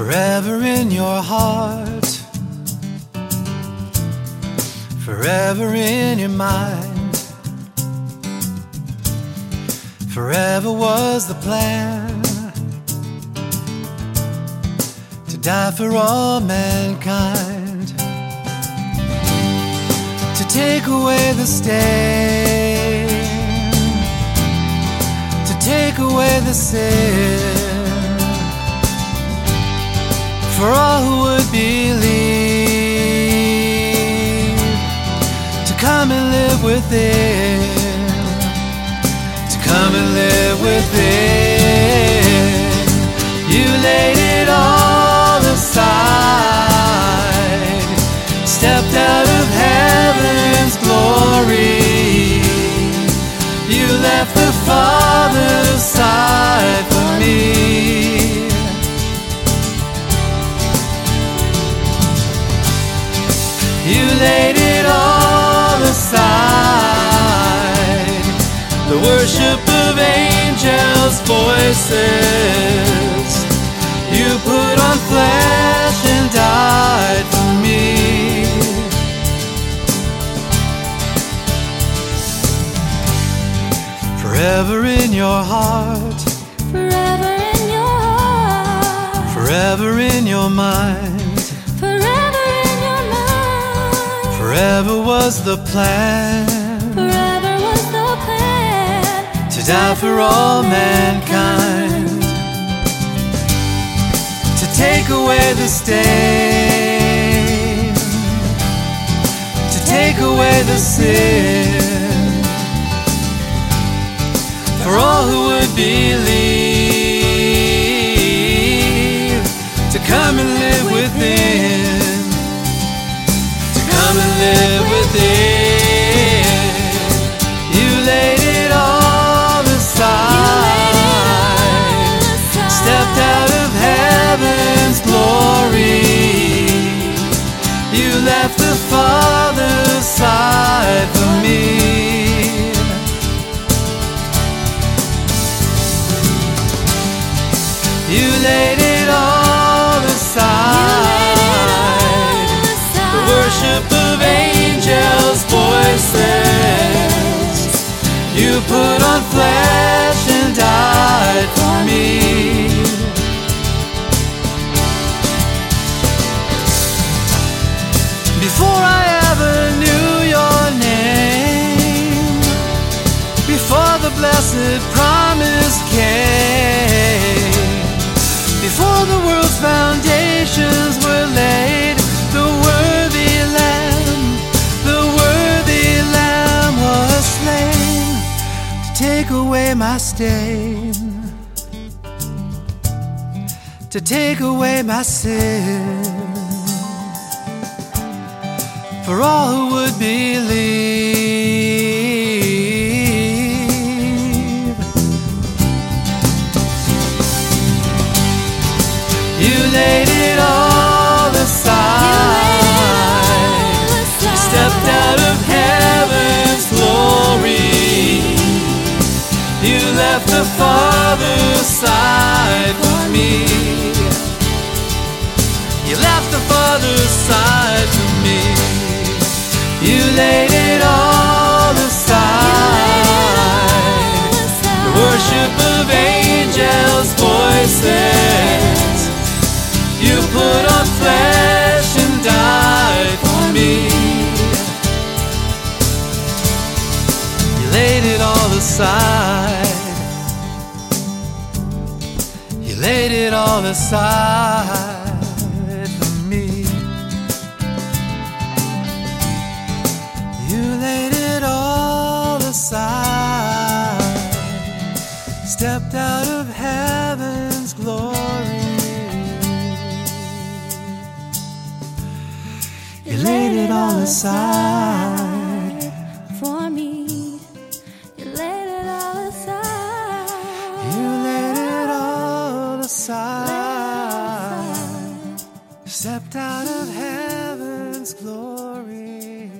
Forever in your heart, forever in your mind. Forever was the plan, to die for all mankind, to take away the stain, to take away the sin, for all who would believe, to come and live within, to come and live within. You laid it all aside, stepped out of heaven's glory. You left the Father's side for me. You laid it all aside, the worship of angels' voices. You put on flesh and died for me. Forever in your heart, forever in your heart, forever in your mind. forever in your mind. Forever was the plan, Forever was the plan, to die for all mankind, to take away the stain, to take away the sin, for all who would believe, to come and live within, to come and live within. You laid it all aside, stepped out of heaven's glory. You left the Father's side for me. You laid it all aside, the worship of angels' voices. You put on flesh and died for me. Before I ever knew your name, before the blessed promise came, before the world's foundations were laid, the worthy Lamb was slain to take away my stain, to take away my sin, for all who would believe. You laid it all aside, stepped out of heaven's glory. You left the Father's side for me. You left the Father's side for me. You laid it all aside, the worship of angels' voices. You put on flesh and died for me. You laid it all aside. You laid it all aside for me. You laid it all aside, stepped out of heaven's glory. You laid it all aside for me. You laid it all aside. You laid it all aside, stepped out of heaven's glory.